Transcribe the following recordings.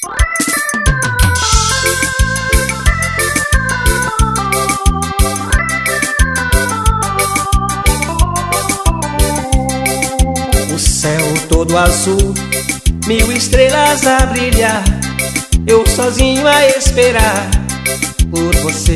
O céu todo azul, 1000 estrelas a brilhar, eu sozinho a esperar por você.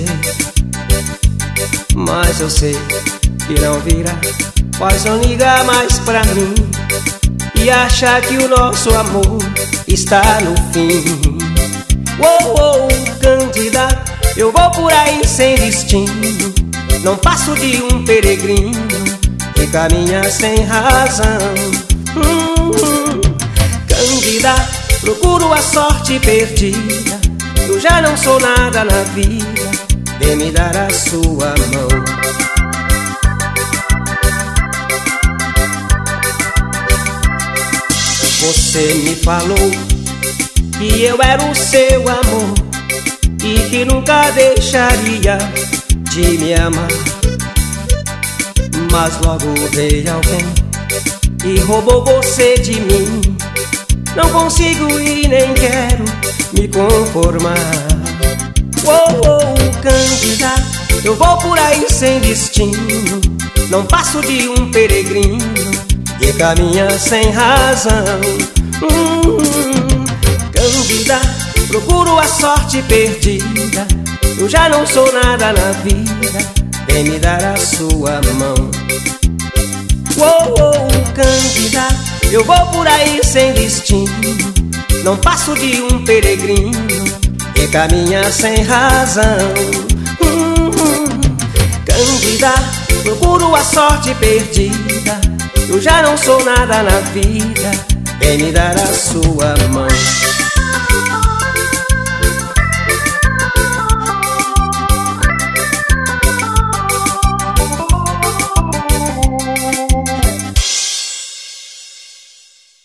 Mas eu sei que não virá, pois não liga mais pra mim e acha que o nosso amor está no fim. Oh, candidato, eu vou por aí sem destino, não passo de um peregrino que caminha sem razão. Candidato, procuro a sorte perdida, eu já não sou nada na vida, vem me dar a sua mão. Você me falou que eu era o seu amor e que nunca deixaria de me amar. Mas logo veio alguém e roubou você de mim. Não consigo e nem quero me conformar. Oh, candidato, eu vou por aí sem destino, não passo de um peregrino que caminha sem razão. Candidato, procuro a sorte perdida, eu já não sou nada na vida, vem me dar a sua mão. Oh, candidato, eu vou por aí sem destino, não passo de um peregrino que caminha sem razão. Candidato, procuro a sorte perdida, eu já não sou nada na vida, vem me dar a sua mão.